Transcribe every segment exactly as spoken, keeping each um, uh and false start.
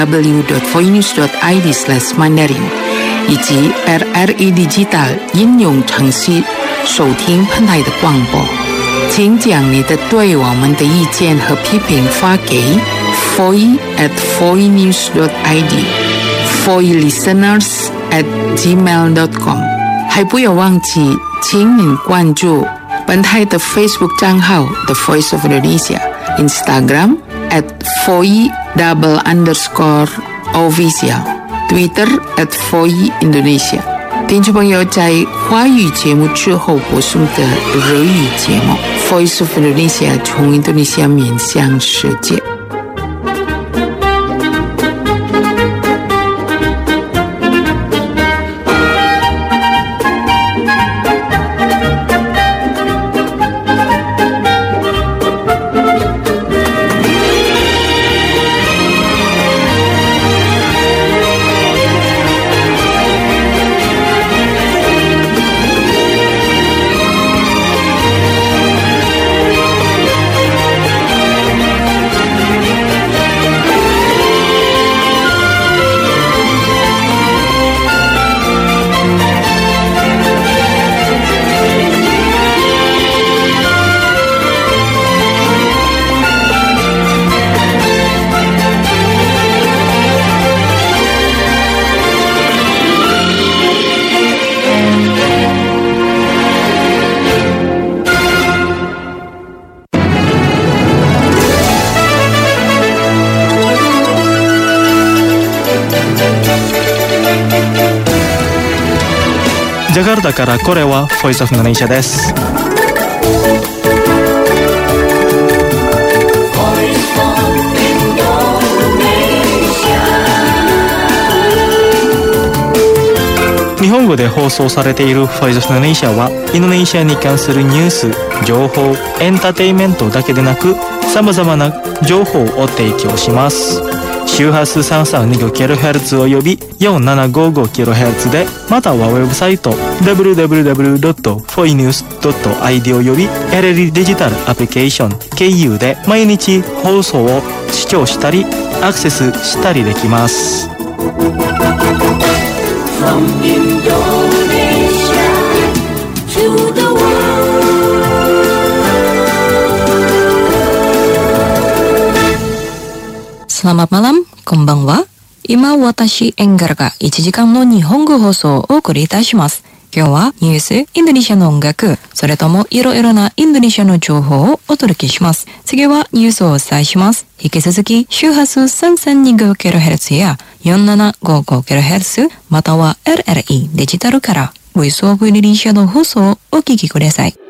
w w w dot voinews dot i d slash mandarin 以及 R R E Digital 应用程序收听喷台的广播。请将你的对我们的意见和批评发给 foy at voinews dot i d foy listeners at gmail dot com。 还不要忘记，请您关注本台的 Facebook 账号 The Voice of Indonesia， Instagram at foy double underscore official， Twitter at foy Indonesia。 听众朋友，在华语节目之后播送的日语节目 Voice of Indonesia 从印度尼西亚面向世界。 ジャカルタからこれはボイスオフインドネシアです。日本語で放送されているボイスオフインドネシアはインドネシアに関するニュース、情報、エンターテインメントだけでなくさまざまな情報を提供します。周波数 さんさんにごキロヘルツ および よんななごごキロヘルツ で、またはウェブサイト ダブリューダブリューダブリュードットフォイニュースドットアイディー および エルエル デジタルアプリケーション ケーユー で毎日放送を視聴したりアクセスしたりできます。From Indonesia to the world. Selamat malam, konbanwa. 今私エンガルがいちじかんの日本語放送をお送りいたします。今日はニュース、インドネシアの音楽、それともいろいろなインドネシアの情報をお届けします。次はニュースをお伝えします。引き続き周波数 さんさんにごキロヘルツ や よんななごごキロヘルツ または エルエルイー デジタルからボイスオブインドネシアの放送をお聞きください。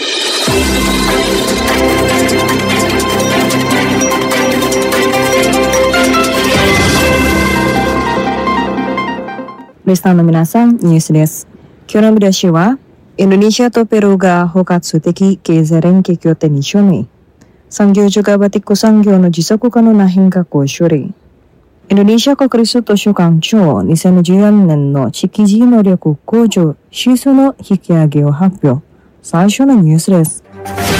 リスナーの皆さん、ニュースです。今日の見出しは、インドネシアとペルーが包括的経済連携協定に署名。産業ジョガバティック産業の持続可能な変革を処理。インドネシア国立図書館長にせんじゅうよねんの識字能力向上指数の引き上げを発表。最初のニュースです。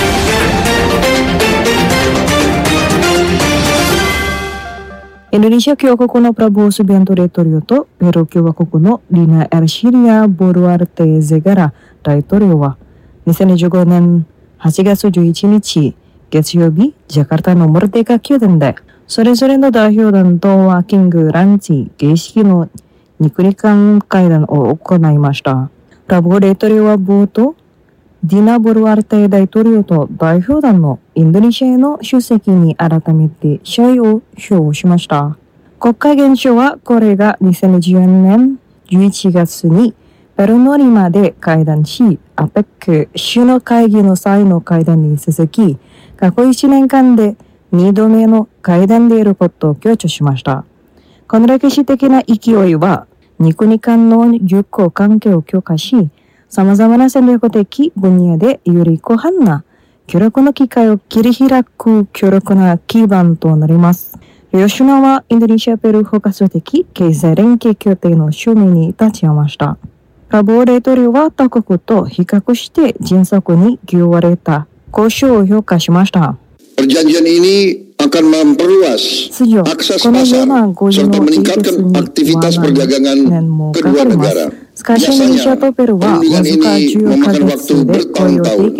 インドネシア共和国のプラボースビアント大統領とペルー共和国のリナ・エルシリア・ボルアルテーゼガラ大統領はにせんじゅうごねんはちがつじゅういちにち月曜日、ジャカルタのモルテカ宮殿でそれぞれの代表団とワーキングランチ形式の日韓会談を行いました。プラボー大統領は冒頭、ディナ・ボルアルテー大統領と代表団のインドネシアへの出席に改めて謝意を表しました。国会議員長はこれがにせんじゅうよねんじゅういちがつにペルーのリマで会談し、アペック 首脳会議の際の会談に続き、過去いちねんかんでにどめの会談であることを強調しました。この歴史的な勢いは、日国間の友好関係を強化し、様々な戦略的分野でより広範な協力の機会を切り開く強力な基盤となります。両首脳はインドネシア・ペルー包括的経済連携協定の署名に立ち会いました。プラボー大統領は他国と比較して迅速に行われた交渉を評価しました。 Perjanjian ini akan memperluas akses pasar serta meningkatkan aktivitas perdagangan kedua negara. Biasanya perundingan ini memakan waktu bertahun-tahun.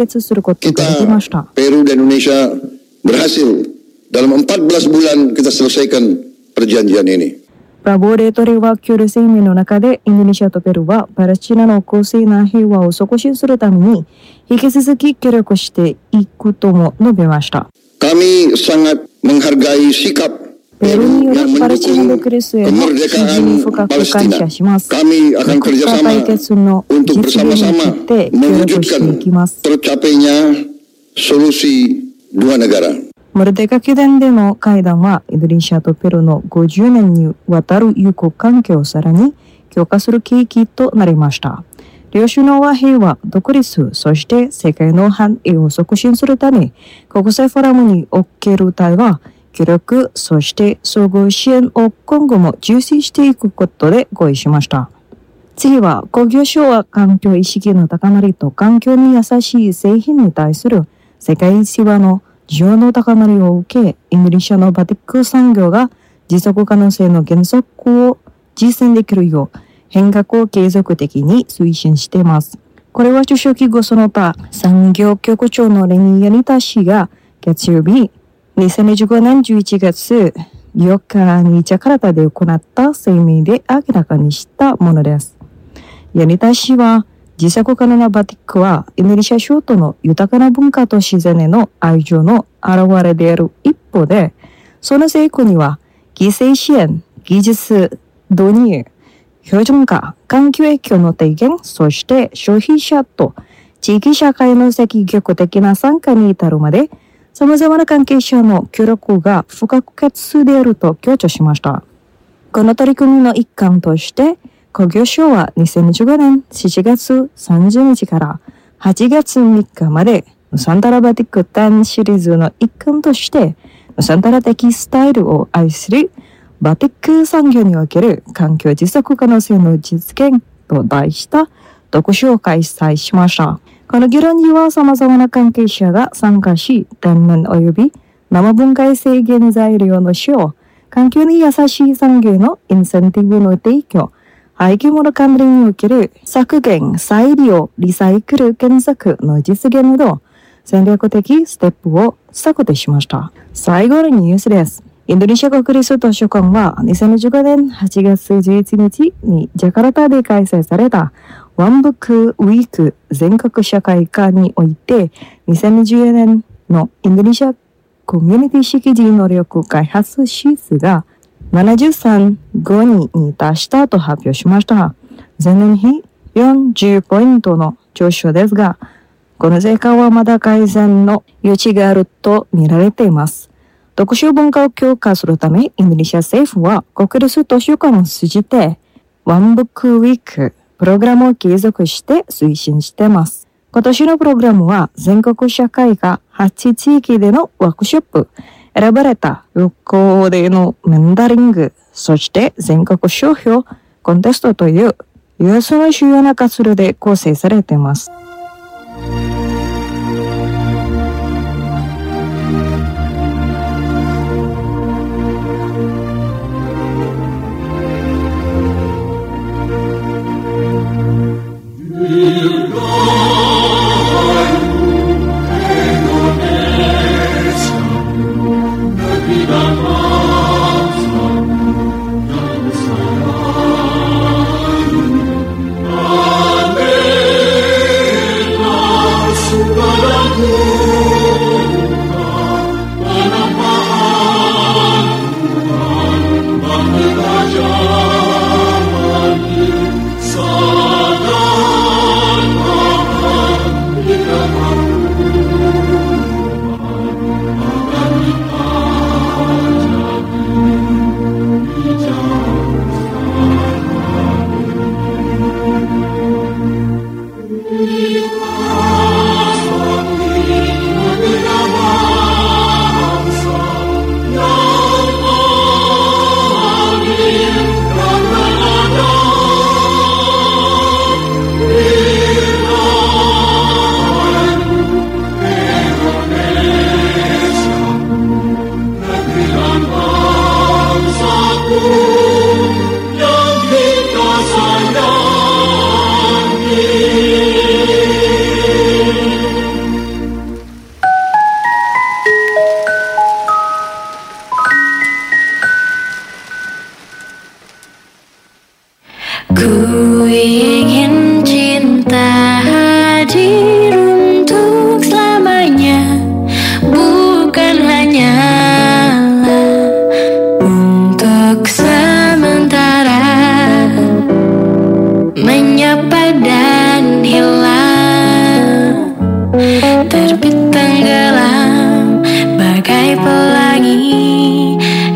Kita, Peru dan Indonesia berhasil dalam empat belas bulan kita selesaikan perjanjian ini. プラボー大統領は共同声明の中でインドネシアとペルーはパレスチナの公正な平和を促進するために引き続き協力していくとも述べました。 Kami sangat menghargai sikap ペルーによるパレスチナ独立への支持に深く感謝します。 Kami akan kerjasama untuk bersama-sama mewujudkan tercapainya solusi dua negara. モルデカ宮殿での会談はインドネシアとペルーのごじゅうねんにわたる友好関係をさらに強化する契機となりました。両首脳は平和、独立、そして世界の繁栄を促進するため、国際フォーラムにおける対話、協力、そして総合支援を今後も重視していくことで合意しました。次は、工業省は環境意識の高まりと環境に優しい製品に対する世界市場の需要の高まりを受け、インドネシアのバティック産業が持続可能性の原則を実践できるよう、変革を継続的に推進しています。これは首相級後その他産業局長のレニー・ヤニタ氏が月曜日にせんじゅうごねんじゅういちがつよっかにジャカルタで行った声明で明らかにしたものです。ヤニタ氏は持続可能なバティックはインドネシア諸島の豊かな文化と自然への愛情の表れである一方で、その成功には犠牲支援、技術導入、標準化、環境影響の低減、そして消費者と地域社会の積極的な参加に至るまで、様々な関係者の協力が不可欠であると強調しました。この取り組みの一環として、工業省はにせんじゅうごねんしちがつさんじゅうにちからはちがつみっかまで、ヌサンタラバティックじゅうシリーズの一環として、ヌサンタラ的スタイルを愛するバティック産業における環境持続可能性の実現と題した特集を開催しました。この議論には様々な関係者が参加し、天然及び生分解性原材料の使用、環境に優しい産業のインセンティブの提供、廃棄物関連における削減、再利用、リサイクル検索の実現など、戦略的ステップを策定しました。最後のニュースです。インドネシア国立図書館はにせんじゅうごねんはちがつじゅういちにちにジャカルタで開催されたワンブックウィーク全国社会科においてにせんじゅうよねんのインドネシアコミュニティ識字能力開発指数がななじゅうさんごにに達したと発表しました。前年比よんじゅうポイントの上昇ですが、この成果はまだ改善の余地があると見られています。読書文化を強化するため、インドネシア政府は国立図書館を通じて、ワンブックウィークプログラムを継続して推進しています。今年のプログラムは、全国社会がはち地域でのワークショップ、選ばれた旅行でのメンダリング、そして全国商標コンテストという、ユーエスの主要な活動で構成されています。 ingin cinta hadir untuk selamanya, bukan hanyalah untuk sementara, menyapa dan hilang, terbit tenggelam bagai pelangi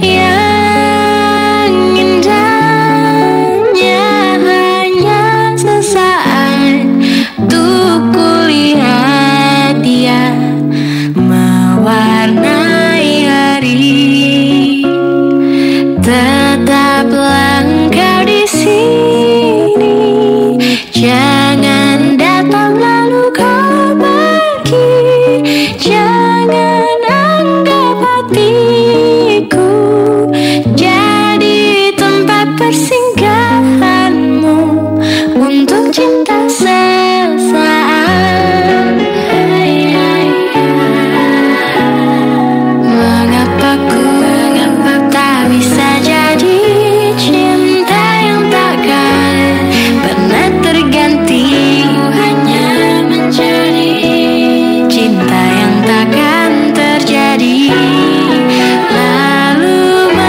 yang indahnya hanya sesaat untuk kulihat dia mewarnai hari. Tetaplah engkau di sini, jangan datang lalu kau pergi, jangan anggap hatiku jadi tempat persinggahanmu untuk cinta sesaat. Mengapa ku tak bisa jadi cinta yang takkan pernah terganti, hanya menjadi cinta yang takkan terjadi. Lalu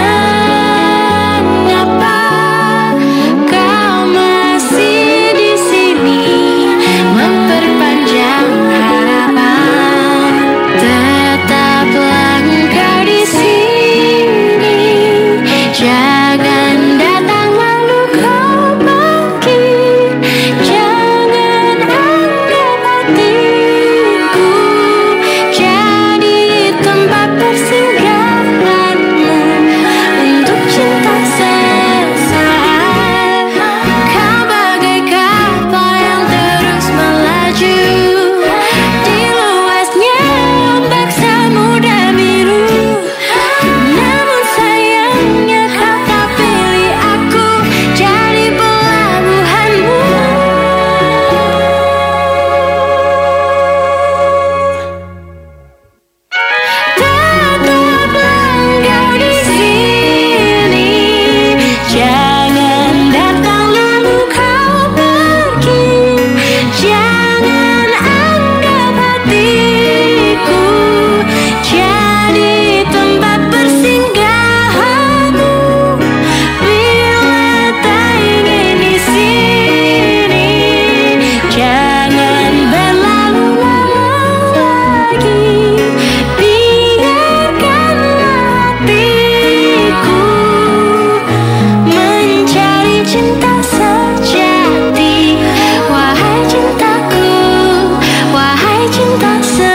mengapa kau masih di sini memperpanjang harapan? Tetaplah engkau di sini, jangan datang lalu kau pergi, jangan anggap hatiku jadi tempat persinggahanmu untuk cinta sesaat. Kau bagai kapal yang terus melaju di luasnya ombak samudra biru, namun sayangnya kau tak pilih aku jadi pelabuhanmu. Tetaplah engkau di sini, jangan datang lalu kau pergi, jangan anggap hatiku jadi tempat persinggahanmu. Bila tak ingin di sini, jangan berlalu lama lagi, biarkanlah hatiku mencari cinta sejati. Wahai cintaku, wahai cinta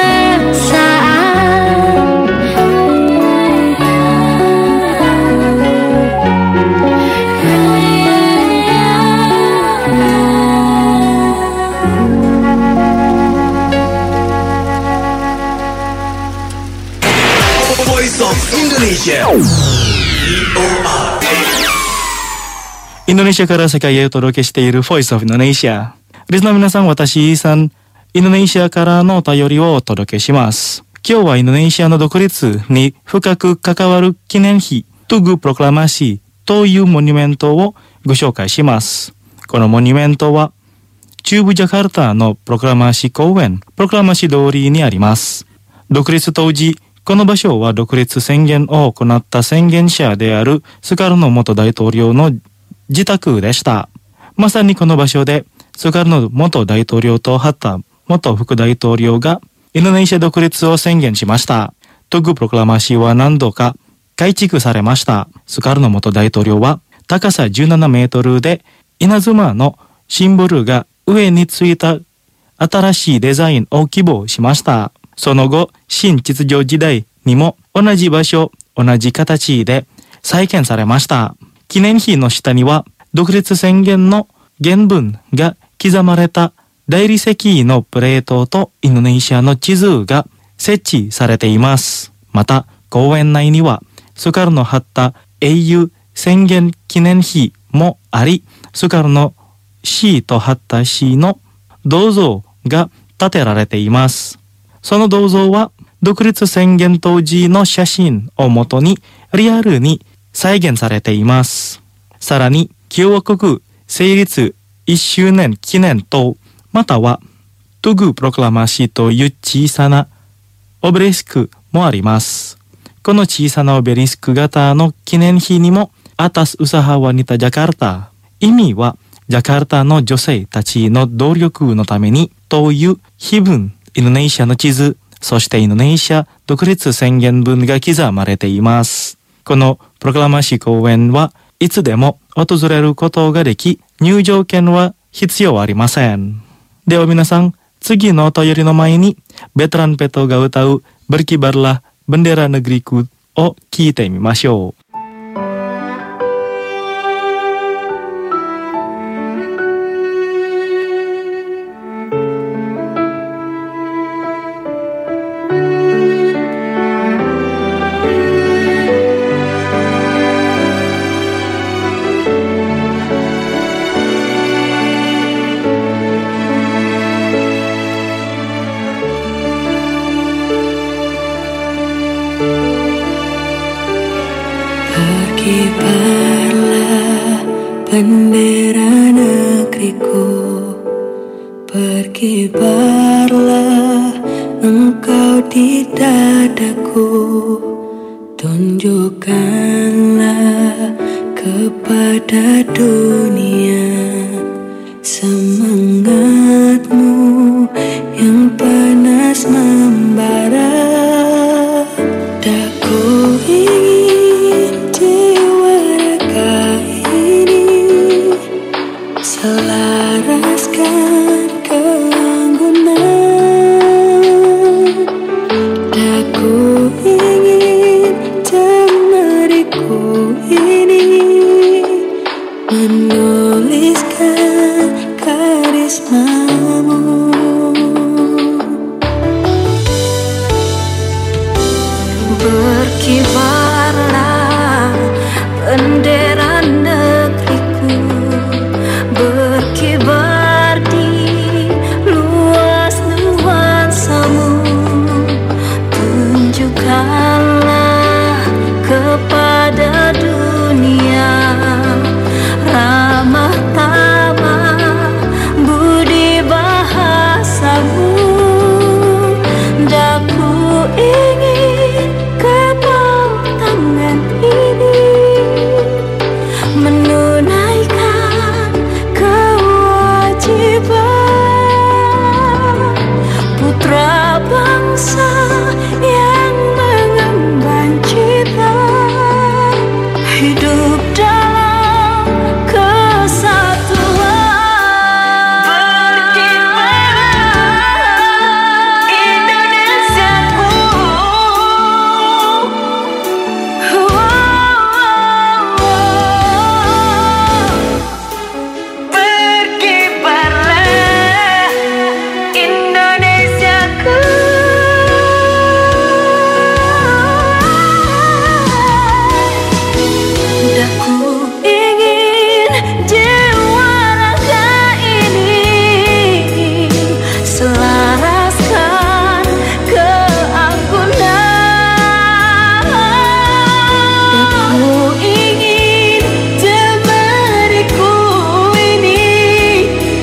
Voice of Indonesia. インドネシアから世界へお届けしている Voice of Indonesia。リスナーの皆さん、私イーサン、インドネシアからのお便りをお届けします。今日はインドネシアの独立に深く関わる記念碑、トゥグプロクラマシーというモニュメントをご紹介します。このモニュメントは中部ジャカルタのプロクラマシー公園、プロクラマシー通りにあります。独立当時、この場所は独立宣言を行った宣言者であるスカルノ元大統領の自宅でした。まさにこの場所でスカルノ元大統領とハッタ元副大統領がインドネシア独立を宣言しました。トゥグプロクラマシーは何度か改築されました。スカルノ元大統領は高さじゅうななメートルで稲妻のシンボルが上についた新しいデザインを希望しました。その後、新秩序時代にも同じ場所、同じ形で再建されました。記念碑の下には独立宣言の原文が刻まれた大理石のプレートとインドネシアの地図が設置されています。また、公園内にはスカルノ・ハッタ英雄宣言記念碑もあり、スカルノ・シーとハッタ氏の銅像が建てられています。その銅像は独立宣言当時の写真をもとにリアルに再現されています。さらに共和国成立いっしゅうねん記念塔またはトゥグプロクラマシーという小さなオベリスクもあります。この小さなオベリスク型の記念碑にもAtas Usaha Wanita Jakarta、意味はジャカルタの女性たちの努力のためにという碑文、インドネシアの地図、そしてインドネシア独立宣言文が刻まれています。このプロクラマシー公園はいつでも訪れることができ、入場券は必要ありません。では皆さん、次のお便りの前にベテランペトが歌うBerkibarlah Bendera Negerikuを聞いてみましょう。 Berkibarlah bendera negeriku, berkibarlah engkau di dadaku, tunjukkanlah kepada dunia semangatmu yang panas membara. Daku ingin jiwa raga ini selaraskan keanggunan. Daku ingin jemariku ini menuliskan karismamu. Berkibarlah bendera negeriku, berkibar di luas nuansamu, tunjukkanlah kepada dunia ramah tamah budi bahasamu. Daku ingin kepal tangan ini menunaikan kewajiban putra bangsa yang mengemban cita hidup dalam kesatuan. Berkibarlah Indonesiaku, berkibarlah Indonesiaku. Daku ingin jiwa raga ini selaraskan keanggunan. Daku ingin jemariku ini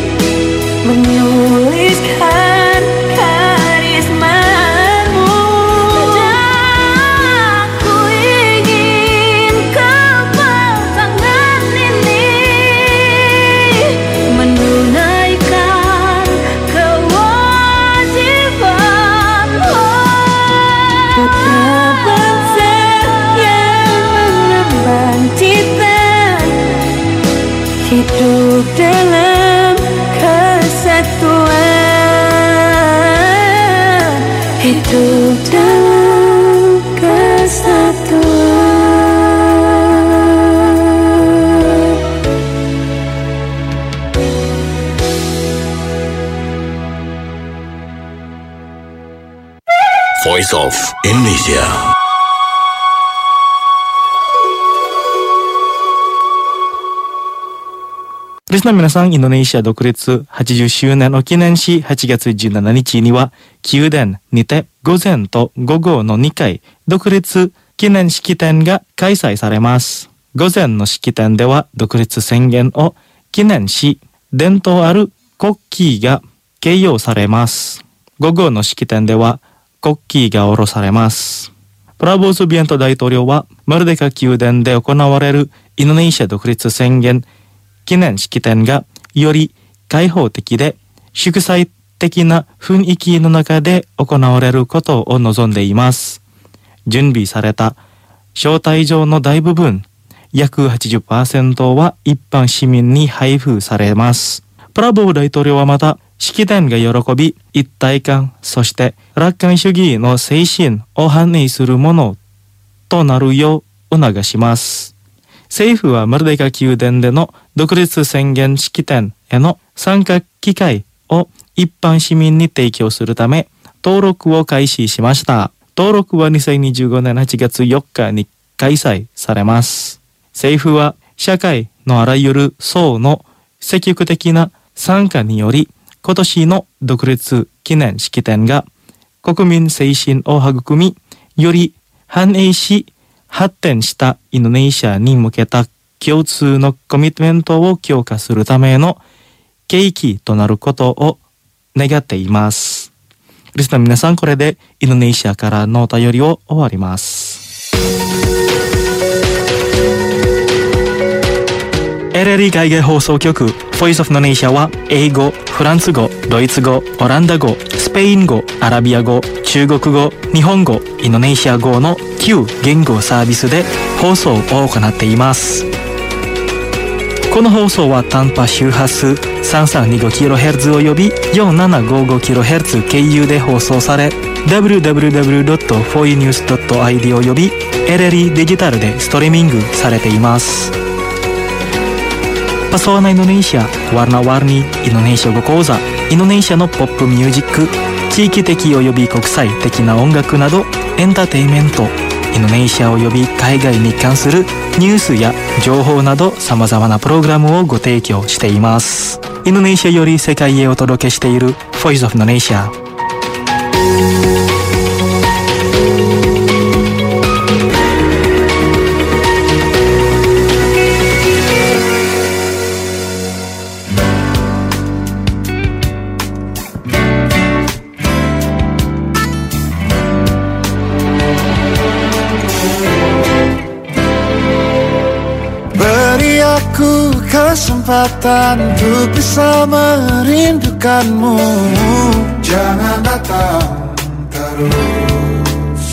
menuliskan karismamu. Daku ingin kepal tangan ini menunaikan kewajiban putra bangsa yang mengemban cita hidup dalam kesatuan, hidup dalam kesatuan. Voice of Indonesia. Listener 皆さん、インドネシア独立はちじゅっしゅうねんを記念し、はちがつじゅうしちにちには宮殿にて午前と午後のにかい独立記念式典が開催されます。午前の式典では独立宣言を記念し、 伝統ある国旗が掲揚されます。午後の式典では国旗が下ろされます。プラボーズビエント大統領はマルデカ宮殿で行われるインドネシア独立宣言記念式典がより開放的で祝祭的な雰囲気の中で行われることを望んでいます。準備された招待状の大部分、約 はちじゅっパーセント は一般市民に配布されます。プラボー大統領はまた、式典が喜び、一体感、そして楽観主義の精神を反映するものとなるよう促します。政府はマルデカ宮殿での独立宣言式典への参加機会を一般市民に提供するため登録を開始しました。登録はにせんにじゅうごねんはちがつよっかに開催されます。政府は社会のあらゆる層の積極的な参加により今年の独立記念式典が国民精神を育み、より繁栄し発展したインドネシアに向けた共通のコミットメントを強化するための契機となることを願っています。リスナーの皆さん、これでインドネシアからのお便りを終わります。エルエルイ 海外放送局 Voice of Indonesia は英語、フランス語、ドイツ語、オランダ語、スペイン語、アラビア語、中国語、日本語、インドネシア語のきゅう言語サービスで放送を行っています。この放送は短波周波数 さんさんにごキロヘルツ および よんななごごキロヘルツ 経由で放送され ダブリューダブリューダブリュードットフォーイーニュースドットアイディー および エルエルイ デジタルでストリーミングされています。パソワナインドネシア、ワーナワーニインドネシア語講座、インドネシアのポップミュージック、地域的および国際的な音楽などエンターテインメント、インドネシアおよび海外に関するニュースや情報など様々なプログラムをご提供しています。インドネシアより世界へお届けしている Voice of Indonesia。 Kesempatan untuk bisa merindukanmu. Jangan datang terus.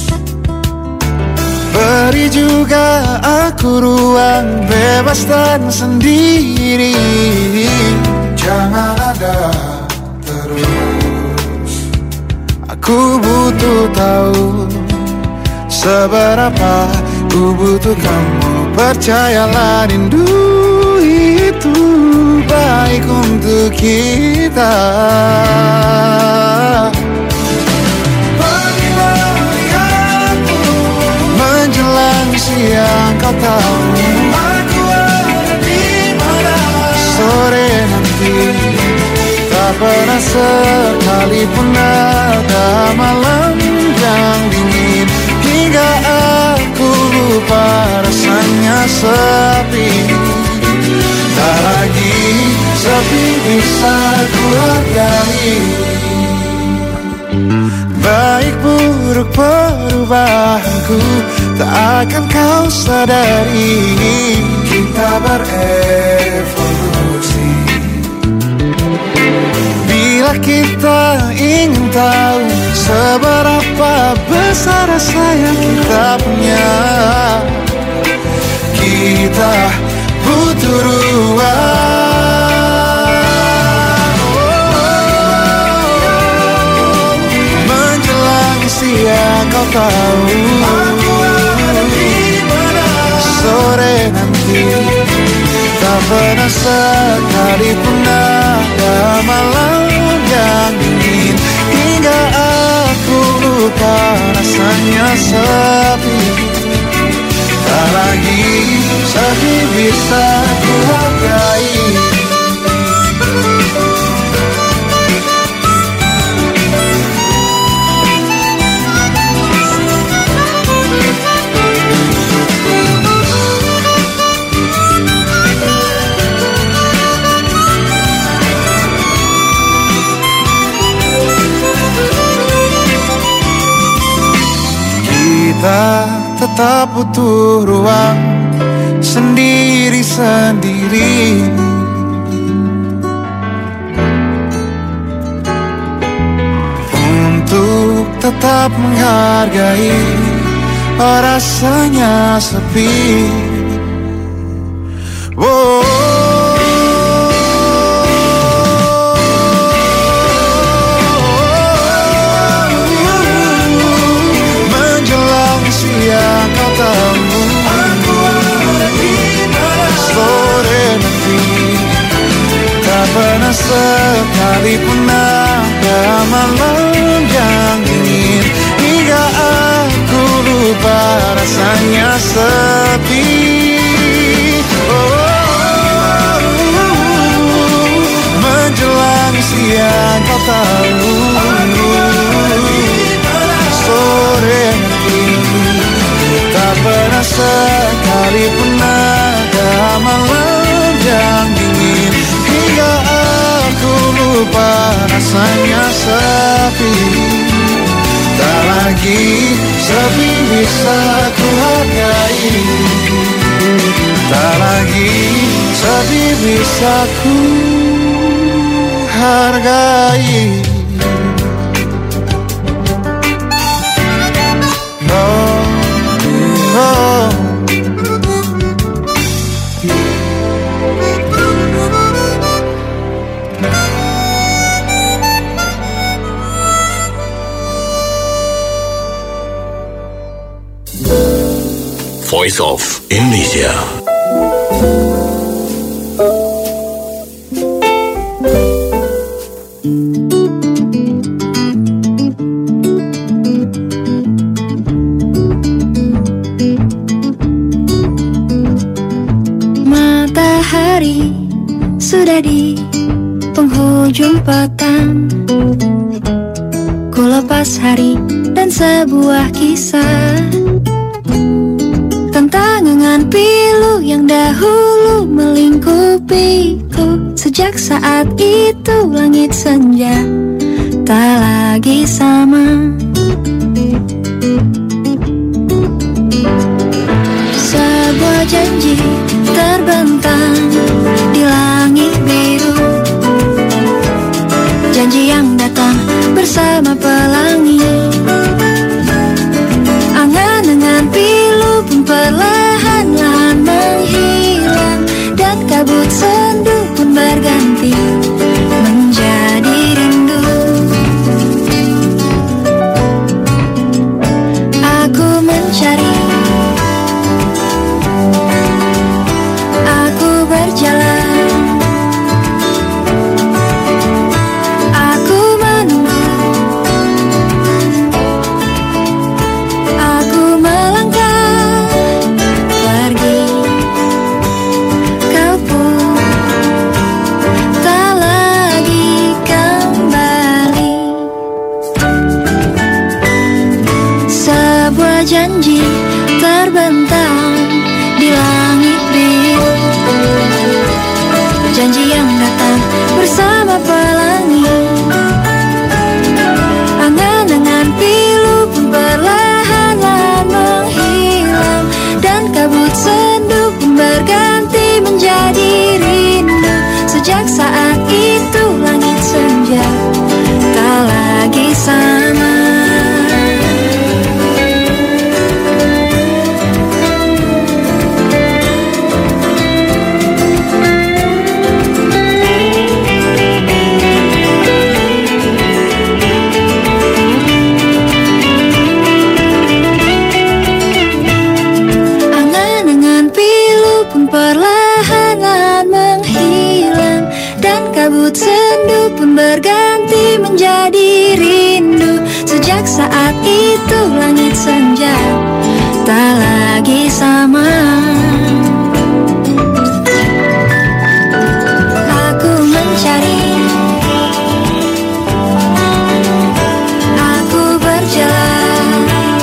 Beri juga aku ruang bebas dan sendiri. Jangan ada terus. Aku butuh tahu seberapa ku butuh kamu. Percayalah rindu itu baik untuk kita. Pergilah lihatku menjelang siang, kau tahu aku ada di mana. Sore nanti tak pernah sekalipun ada malam yang dingin hingga aku lupa rasanya sepi. Tak lagi sepi bisa ku hargai. Baik buruk perubahanku tak akan kau sadari. Kita berevolusi. Bila kita ingin tahu seberapa besar rasa yang kita punya, kita butuh ruang. Oh, menjelang siang kau tahu aku ada di mana. Sore nanti tak pernah sekalipun ada malam yang dingin hingga aku lupa rasanya sepi. Tak lagi sepi bisa ku hargai. kita tetap butuh ruang sendiri-sendiri untuk tetap menghargai rasanya sepi. Oh, menjelang siang kau tahu aku ada di mana. Sore nanti tak pernah sekalipun ada malam yang dingin hingga aku lupa rasanya sepi. Oh, menjelang siang kau tahu sore nanti tak pernah sekalipun ada malam yang dingin hingga aku lupa rasanya sepi. Tak lagi sepi bisa ku hargai, tak lagi sepi bisa ku hargai. Oh, oh. Voice of Indonesia. Matahari sudah di penghujung petang. Ku lepas hari dan sebuah kisah tentang angan pilu yang dahulu melingkupiku. Sejak saat itu langit senja tak lagi sama. Sebuah janji terbentang di langit biru, janji yang datang bersama pelangi. Angan-angan pilu pun perlahan-lahan menghilang, dan kabut sendu pun berganti menjadi rindu. Aku mencari, aku berjalan, aku menunggu, aku melangkah pergi. Kau pun tak lagi kembali. Sebuah janji terbentang di langit biru, janji yang datang bersama pelangi. Angan-angan pilu pun perlahan-lahan menghilang, dan kabut sendu pun berganti menjadi rindu. Sejak saat itu langit senja tak lagi sama. Angan-angan pilu pun perlahan-lahan menghilang, dan kabut sendu pun berganti menjadi rindu. Sejak saat itu langit senja tak lagi sama. Aku mencari, aku berjalan,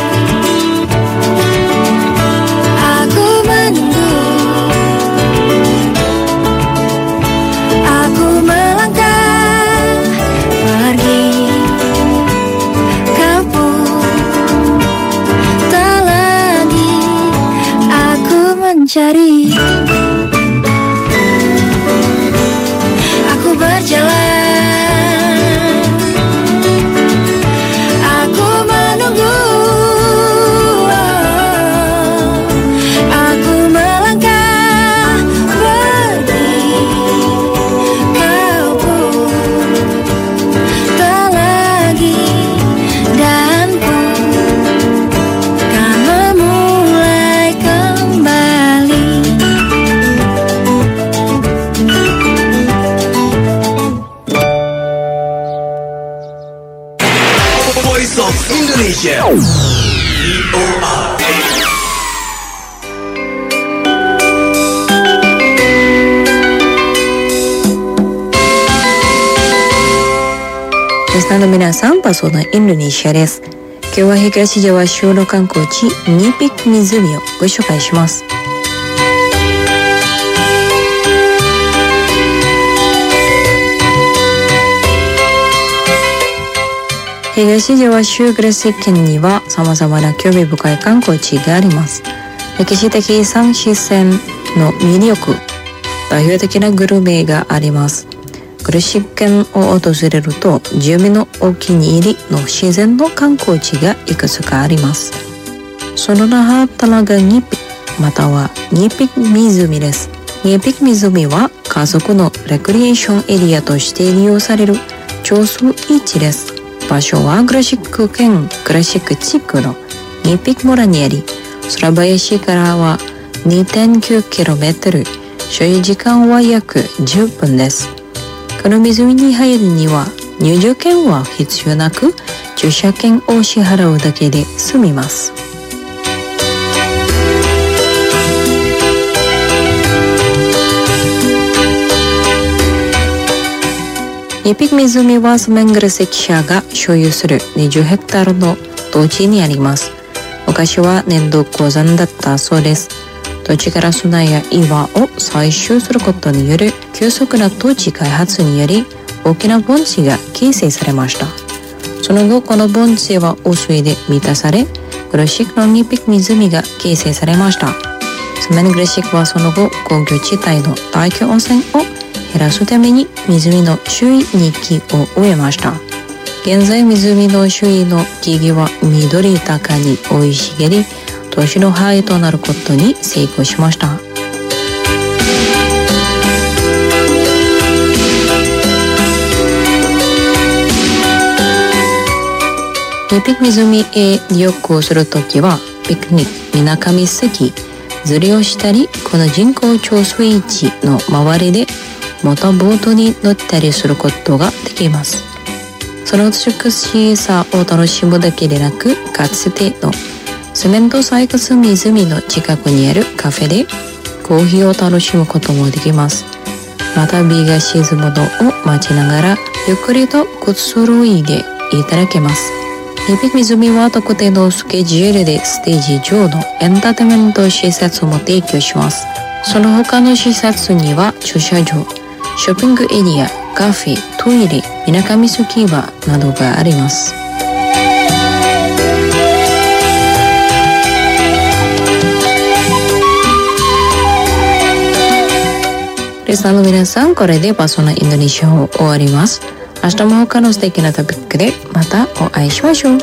aku menunggu, aku melangkah pergi. Kau pun tak lagi hari aku berjalan, aku menunggu, aku melangkah pergi, kau pun tak lagi, dan pun kan memulai kembali. Voice of Indonesia. V O R A. リスナーの皆さん、パソナインドネシアです。今日は東ジャワ主要観光地ニーピック湖をご紹介します。東ジャワ州グレス県には様々な興味深い観光地があります。歴史的遺産自然の魅力、代表的なグルメがあります。グレシ県を訪れると住民のお気に入りの自然の観光地がいくつかあります。その名がニーピックまたはニーピック湖です。ニーピック湖は家族のレクリエーションエリアとして利用される調水池です。場所はグレシック県グレシック地区のニーピック村にあり、空林からは にてんきゅうキロメートル、所要時間は約じゅっぷんです。この湖に入るには入場券は必要なく、駐車券を支払うだけで済みます。ニーピック湖はスメングル石社が所有するにじゅうヘクタールの土地にあります。昔は粘土鉱山だったそうです。土地から砂や岩を採集することによる急速な土地開発により大きな盆地が形成されました。その後この盆地は汚水で満たされ、グレシックのニーピック湖が形成されました。スメングレシックはその後工業地帯の大気汚染を減らすために湖の周囲に木を植えました。現在湖の周囲の木々は緑豊かに生い茂り、都市の範囲となることに成功しました。ニーピック湖へ旅行するときはピクニック、水上スキー、釣りをしたり、この人工調水池の周りでモーターボートに乗ったりすることができます。その美しさを楽しむだけでなく、かつてのセメント採掘湖の近くにあるカフェでコーヒーを楽しむこともできます。また日が沈むのを待ちながらゆっくりとくつろいでいただけます。ニーピック湖は特定のスケジュールでステージ上のエンターテインメント施設も提供します。その他の施設には駐車場、ショッピングエリア、カフェ、トイレ、水上スキー場などがあります。リスナーの皆さん、これでパソナインドネシアを終わります。明日も他の素敵なトピックでまたお会いしましょう。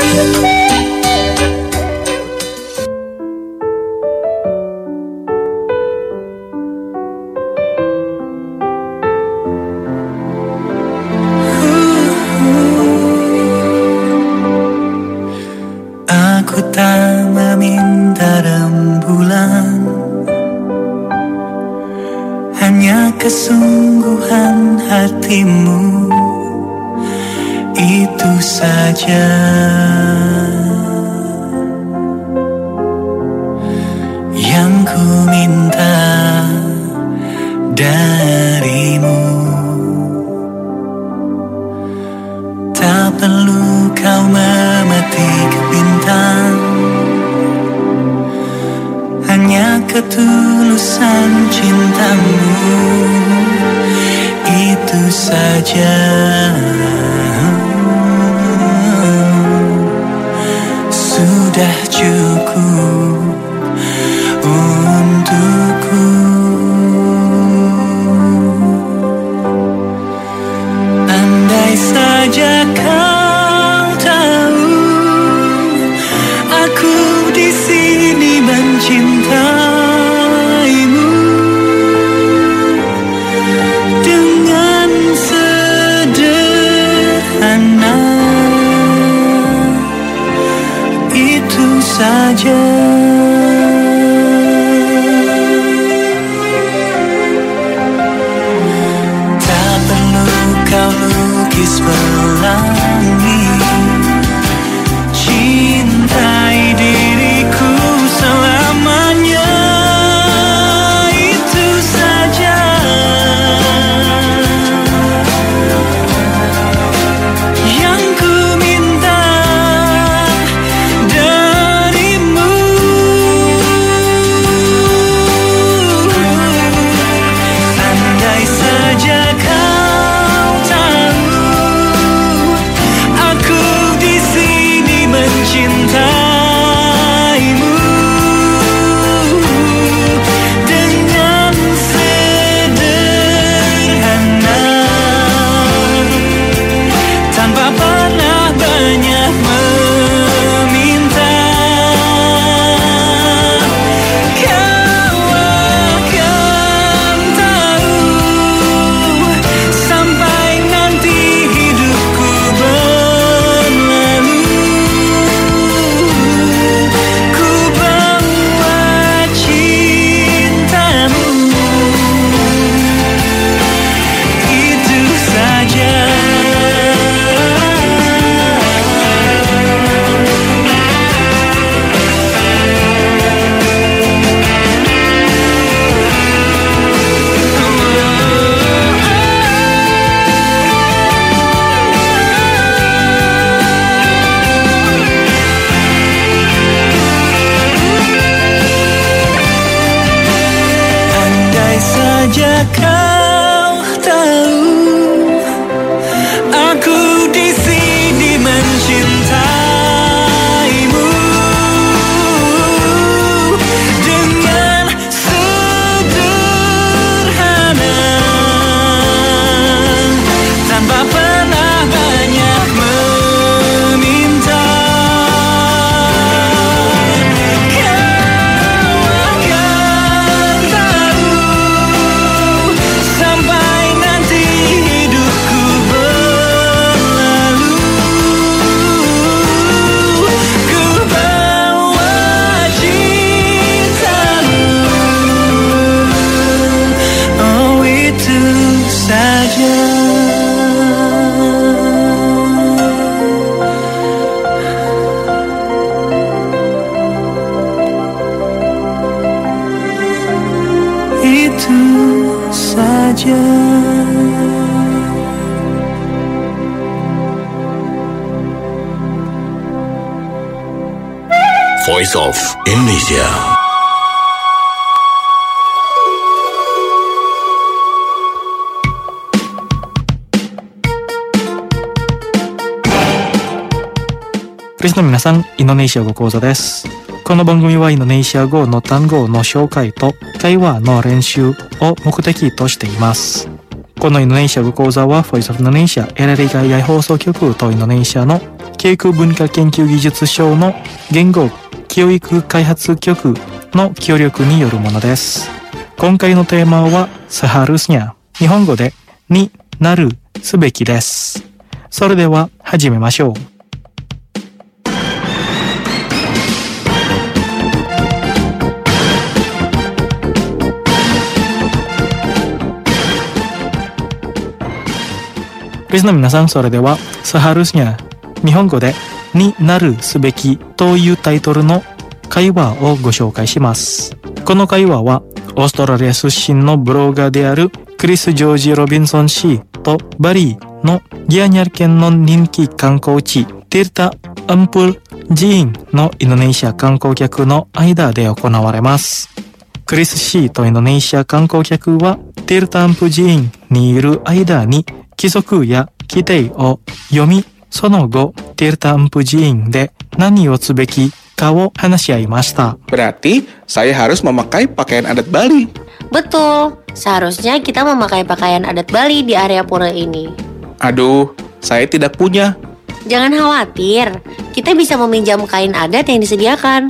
Aku tak meminta rembulan, hanya kesungguhan hatimu, itu saja yang ku minta darimu. Tak perlu kau memetik bintang, hanya ketulusan cintamu, itu saja sudah cukup untuk saja. Tak perlu kau lukis pelangi, cintai diriku selamanya. Itu saja yang ku minta darimu. Andai saja kau tahu aku di sini mencintaimu dengan sederhana, tanpa pernah banyak meminta. Kau akan tahu sampai nanti hidupku berlalu. Ku bawa cintamu, itu saja. Andai saja kau tahu aku di sini mencintaimu dengan sederhana, tanpa pernah banyak meminta. Kau akan tahu sampai nanti hidupku berlalu. Ku bawa cintamu, oh itu saja. Itu saja. Voice of Indonesia. Please の皆さん、インドネシア語講座です。この番組はインドネシア語の単語の紹介と会話の練習を目的としています。このインドネシア語講座は Voice of Indonesia エルエル海外放送局とインドネシアの教育文化研究技術省の言語教育開発局の協力によるものです。今回のテーマは seharusnya、 日本語でになるすべきです。それでは始めましょう。リスの皆さん、それでは seharusnya 日本語でになるすべきというタイトルの会話をご紹介します。この会話はオーストラリア出身のブロガーであるクリス・ジョージ・ロビンソン氏とバリーのギアニャル県の人気観光地ティルタ・アンプル寺院のインドネシア観光客の間で行われます。クリス氏とインドネシア観光客はティルタ・アンプル寺院にいる間に規則や規定を読み、その後ティルタ・アンプル寺院で何をすべきかを話し合いました。 Berarti saya harus memakai pakaian adat Bali. Betul, seharusnya kita memakai pakaian adat Bali di area pura ini. Aduh, saya tidak punya. Jangan khawatir, kita bisa meminjam kain adat yang disediakan.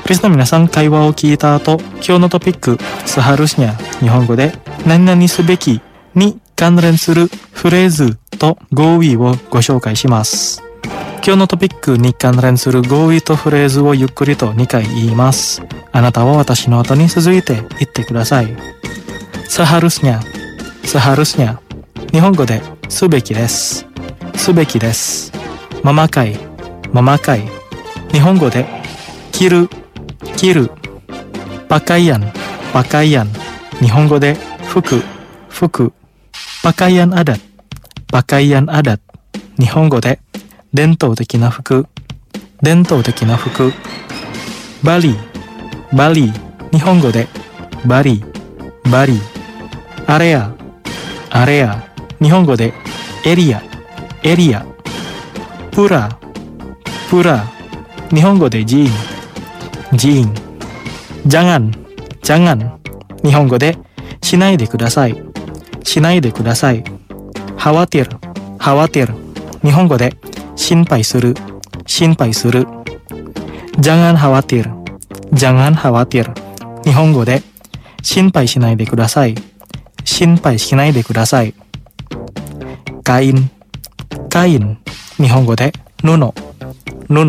リスの皆さん、会話を聞いた後、今日のトピックスハルシニャ、日本語で何々すべきに関連するフレーズと語彙をご紹介します。今日のトピックに関連する語彙とフレーズをゆっくりとにかい言います。あなたは私の後に続いて言ってください。スハルシニャ、スハルシニャ、日本語ですべきです。すべきです。ママ会、ママ会、日本語で着る、着る。パカイアン、パカイアン、日本語で服、服。パカイアンアダッ、パカイアンアダッ、日本語で伝統的な服、伝統的な服。バリー、バリー、日本語でバリー、バリー。アレア、アレア、日本語でエリア、エリア。プラ、プラ、日本語でジーン、ジーン。ジャガン、ジャガン、日本語でしないでください、しないでください。ハワティル、ハワティル、日本語で心配する、心配する。Jangan khawatir, jangan khawatir、日本語で心配しないでください、心配しないでください。カイン、カイン、日本語で布、布。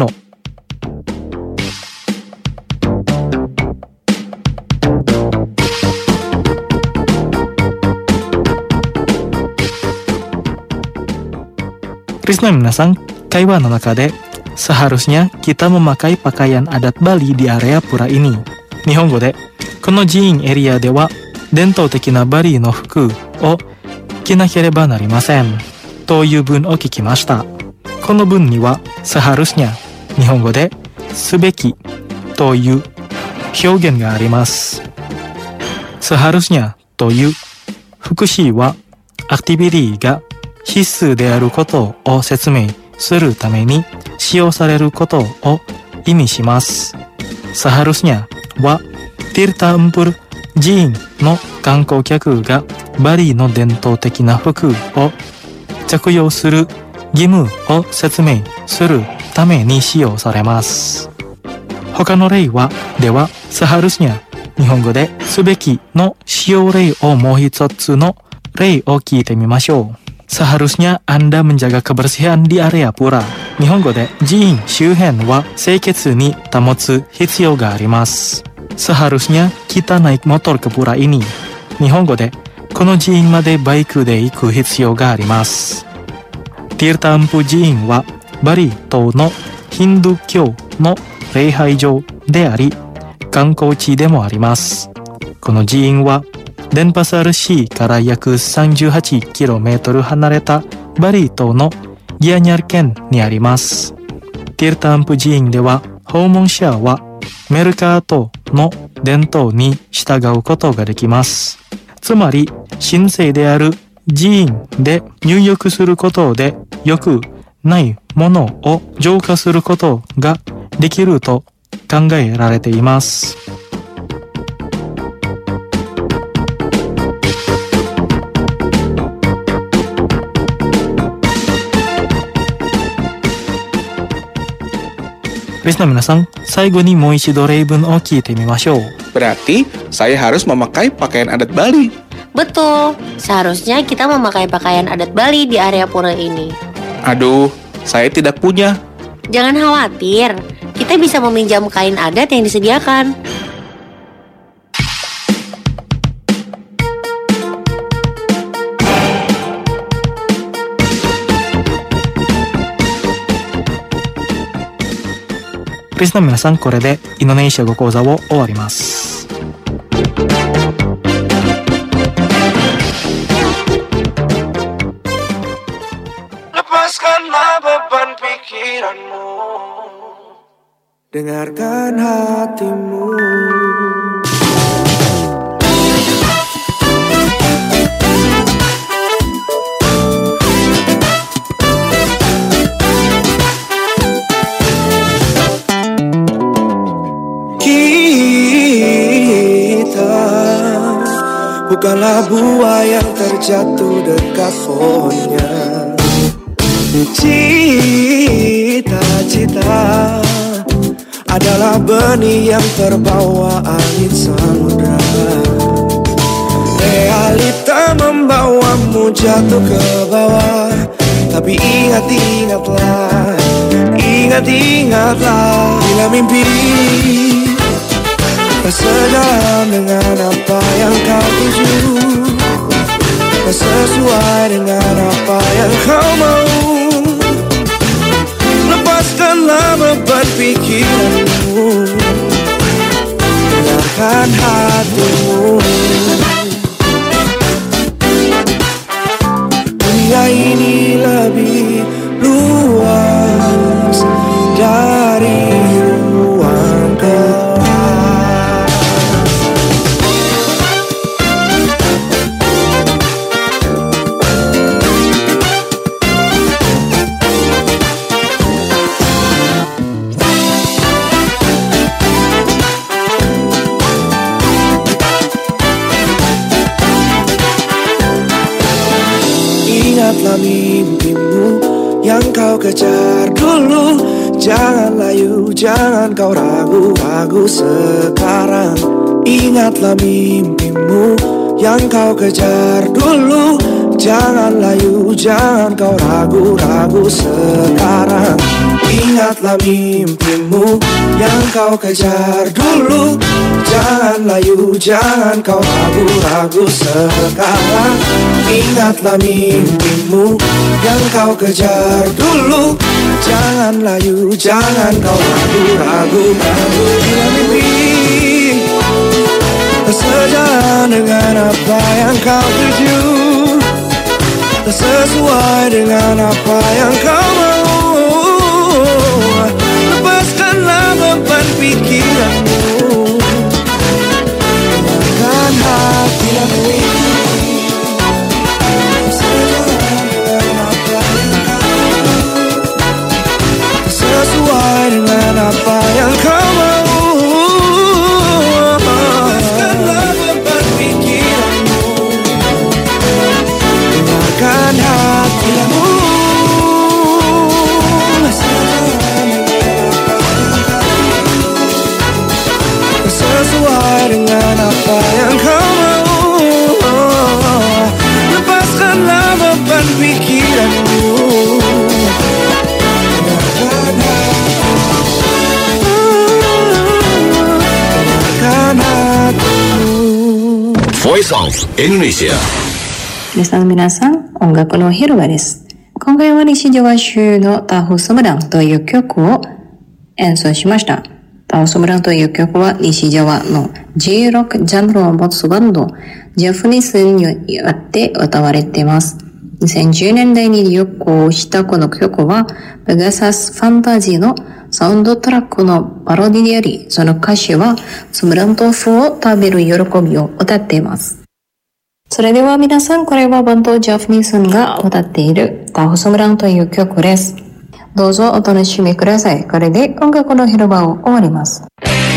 リスナーの皆さん、会話の中でseharusnya kita memakai pakaian adat Bali di area pura ini。日本語でこの寺院エリアでは伝統的なバリの服を着なければなりませんという文を聞きました。この文にはseharusnya、日本語ですべきという表現があります。seharusnyaという副詞はアクティビティが必須であることを説明するために使用されることを意味します。seharusnyaはTirta Empul寺院の観光客がバリの伝統的な服を着用する義務を説明するために使用されます。他の例はではseharusnya、日本語ですべきの使用例をもう一つの例を聞いてみましょう。seharusnya Anda menjaga kebersihan di area pura。日本語で寺院周辺は清潔に保つ必要があります。seharusnya kita naik motor ke pura ini。日本語でこの寺院までバイクで行く必要があります。Tirta Empul寺院はバリ島のヒンドゥー教の礼拝場であり観光地でもあります。この寺院はデンパサル市から約 さんじゅうはちキロメートル 離れたバリ島のギアニャル県にあります。ティルタンプ寺院では訪問者はメルカートの伝統に従うことができます。つまり神聖である寺院で入浴することで良くないものを浄化することができると考えられています。リスナーの皆さん、最後にもう一度例文を聞いてみましょう。 Berarti saya harus memakai pakaian adat Bali. Betul, seharusnya kita memakai pakaian adat Bali di area pura ini. Aduh, saya tidak punya. Jangan khawatir, kita bisa meminjam kain adat yang disediakan. Listener 皆さん、これでインドネシア語講座を終わります。 Lepaskanlah beban pikiranmu, dengarkan hatimu. Bukanlah buah yang terjatuh dekat pohonnya. Cita-cita ada adalah benih yang terbawa angin samudra. Realita membawamu jatuh ke bawah, tapi ingat-ingatlah, ingat-ingatlah, bila mimpi tak sejalan dengan apa yang kau tuju, tak sesuai dengan apa yang kau mau, lepaskanlah beban pikiranmu, dengarkan hatimu. Dunia ini lebih luas dari ruang kelas. Ingatlah mimpimu yang kau kejar dulu, jangan layu, jangan kau ragu-ragu sekarang. Ingatlah mimpimu yang kau kejar dulu, jangan layu, jangan kau ragu-ragu sekarang. Ingatlah mimpimu yang kau kejar dulu, jangan layu, jangan kau ragu-ragu sekarang. Ingatlah mimpimu yang kau kejar dulu, jangan layu, jangan kau ragu-ragu. Bila mimpi tak sejalan dengan apa yang kau tuju, tak sesuai dengan apa yang kau mau, lepaskanlah beban pikiranmu, dengarkan hatimu. Sesuai dengan apa yang kau mau, lepaskanlah beban pikiranmu, dengarkan hatimu. Sesuai dengan apa yang kau mau, lepaskanlah beban pikiranmu. Voice of Indonesia。 リスナーの皆さん、音楽の広場です。今回は西ジャワ州のタホスムランという曲を演奏しました。タホスムランという曲は西ジャワの J ロックジャンルを持つバンド、ジャフニスによって歌われています。にせんじゅうねんだいに流行したこの曲は、ペガサスファンタジーのサウンドトラックのパロディであり、その歌詞はスムラン豆腐を食べる喜びを歌っています。それでは皆さん、これはバンドジャフニスンが歌っているタホスムランという曲です。どうぞお楽しみください。これで音楽の広場を終わります。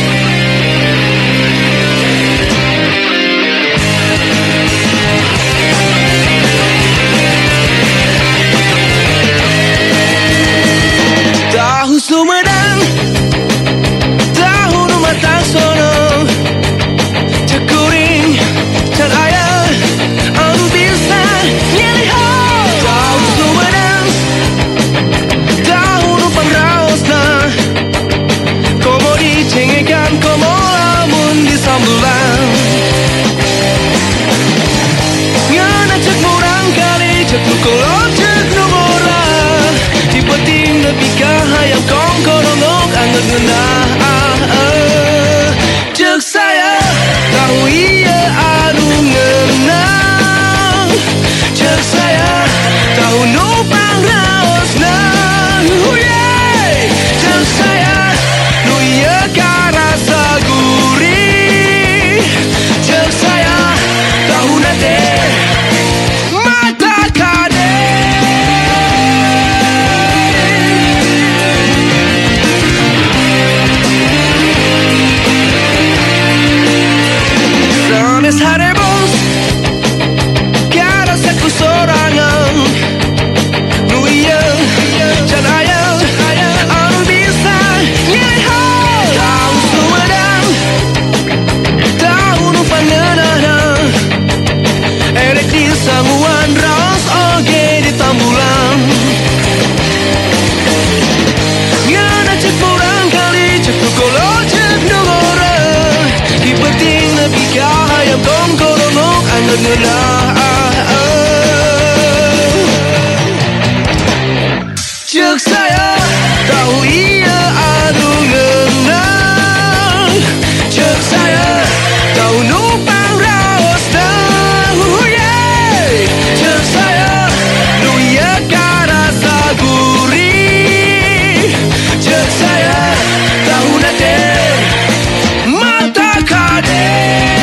Tahu Sumedang, tahu rumah tang sono, cekuring can ayah, aku bisa nyari ho. Tahu Sumedang, tahu rumah raos na, komo di cengek Trước saya tahu ia adu ngenang, cek saya tahu numpang raos tahu ye, cek saya nu ia karasa gurih, cek saya tahu nate mata kade.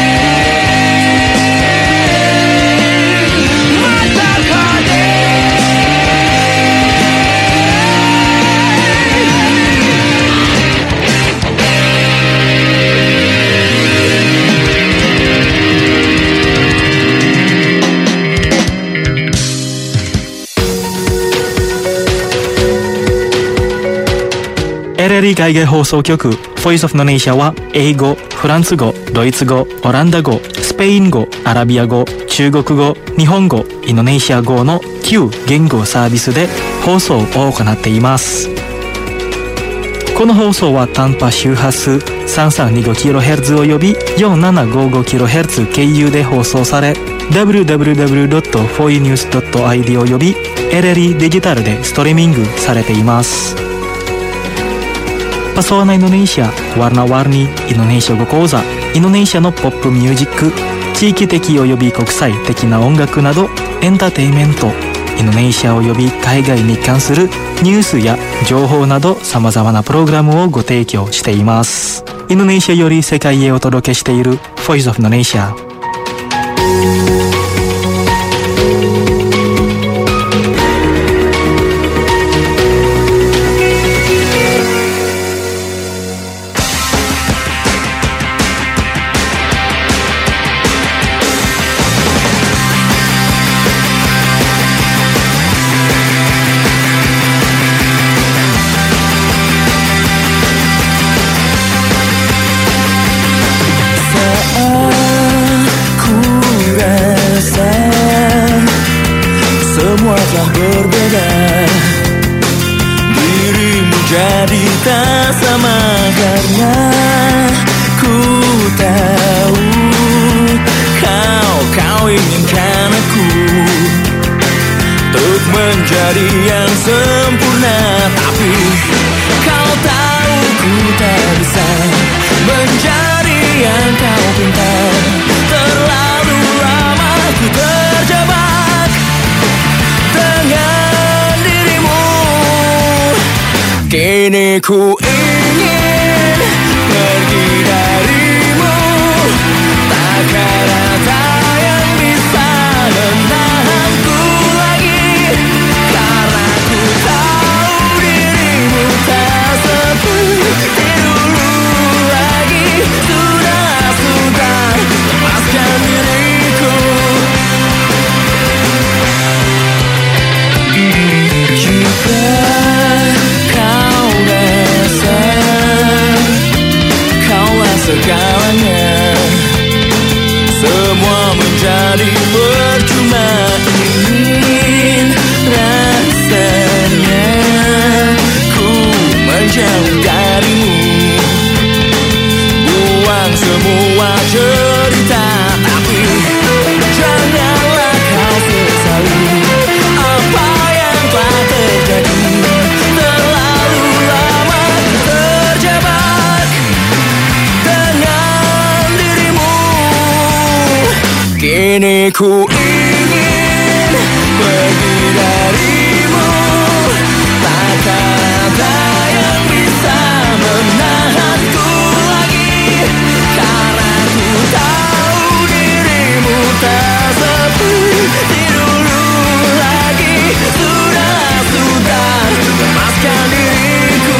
エルエルイ 海外放送局 Voice of Indonesia は英語、フランス語、ドイツ語、オランダ語、スペイン語、アラビア語、中国語、日本語、インドネシア語のきゅう言語サービスで放送を行っています。この放送は短波周波数 さんさんにごキロヘルツ および よんななごごキロヘルツ 経由で放送され ダブリューダブリューダブリュードットフォーユーニュースドットアイディー および エルエルイ デジタルでストリーミングされています。Pesona Indonesia, warna-warni Indonesia語講座、インドネシアのポップミュージック、地域的及び国際的な音楽などエンターテインメント、インドネシア及び海外に関するニュースや情報など様々なプログラムをご提供しています。インドネシアより世界へお届けしている Voice of Indonesia。 Telah berbeda, dirimu jadi tak sama karena ku tahu kau, kau inginkan aku untuk menjadi yang sempurna. Tapi kau tahu ku tak bisa menjadi yang kau pinta. Terlalu lama ku terjebak dengan dirimu. Kini ku ingin pergi darimu. Takkan ada yang bisa menahanku lagi, karena ku tahu dirimu tak seperti dulu lagi. Sudah, sudah, lepaskan diriku. Jika kau rasa kaulah segalanya, semua menjadi percuma. Ingin rasanya ku menjauh darimu, buang semua cerita. Tapi janganlah kau sesali apa yang telah terjadi. Terlalu lama terjebak dengan dirimu. Kini ku ingin pergi darimu. Takkan ada yang bisa menahanku lagi, karena ku tahu dirimu tak seperti dulu lagi. Sudah, sudah, lepaskan diriku.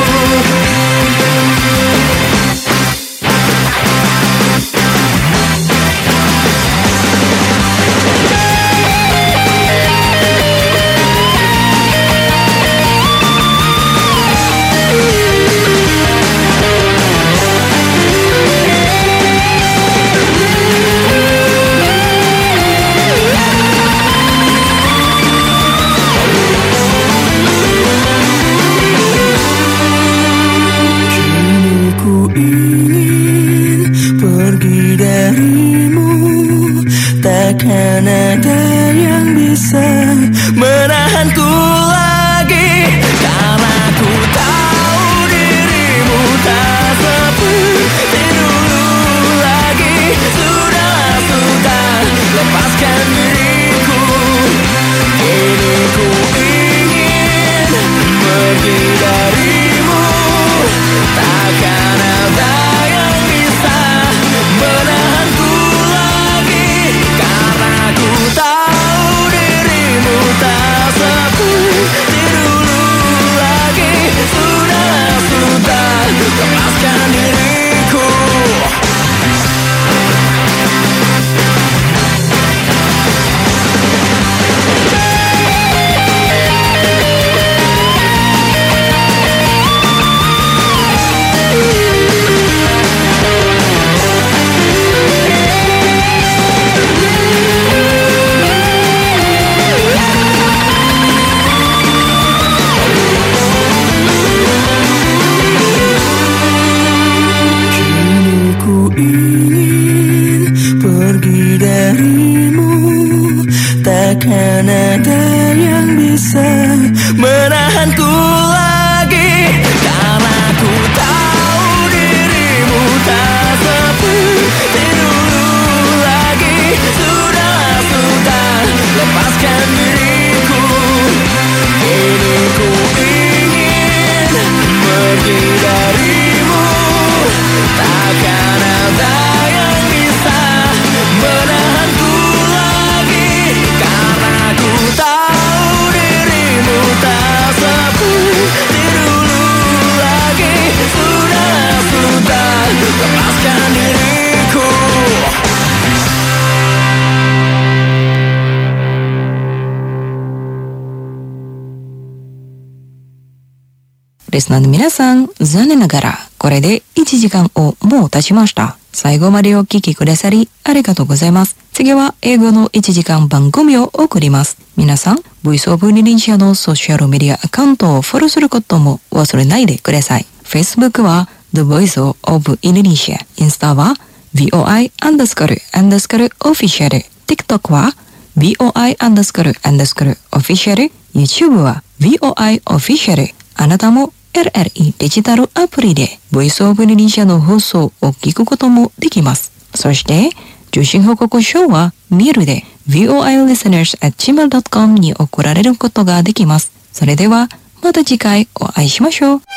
Takkan ada yang bisa menahanku lagi, karena ku tahu dirimu tak seperti dulu lagi. Sudah, sudah, lepaskan diriku. Kini ku ingin pergi darimu. Takkan ada yang bisa menahanku lagi, karena ku tahu dirimu tak seperti dulu lagi. Sudah, sudah, lepaskan diriku. Takkan ada yang bisa menahanku lagi, karena ku tahu dirimu tak seperti dulu lagi. Sudah, sudah, lepaskan diriku. Kini ku ingin pergi darimu. Takkan ada yang bisa menahanku lagi, karena ku tahu dirimu tak seperti dulu lagi. Sudah, sudah, lepaskan diriku. Listenerの皆さん、残念ながらこれでいちじかんをもう経ちました。最後までお聞きくださりありがとうございます。次は英語のいちじかん番組を送ります。皆さん、ボイスオブインドネシアのソーシャルメディアアカウントをフォローすることも忘れないでください。Facebook は The Voice of Indonesia、インスタは ブイオーアイ アンダースカルアンダースカルオフィシャル、TikTok は ブイオーアイ アンダースカルアンダースカルオフィシャル、YouTube は ブイオーアイ オフィシャル。あなたもエルエルイー デジタルアプリでボイスオブインドネシアの放送を聞くこともできます。そして受信報告書はメールで ブイオーアイ リスナーズ アット ジーメール ドット コム に送られることができます。それではまた次回お会いしましょう。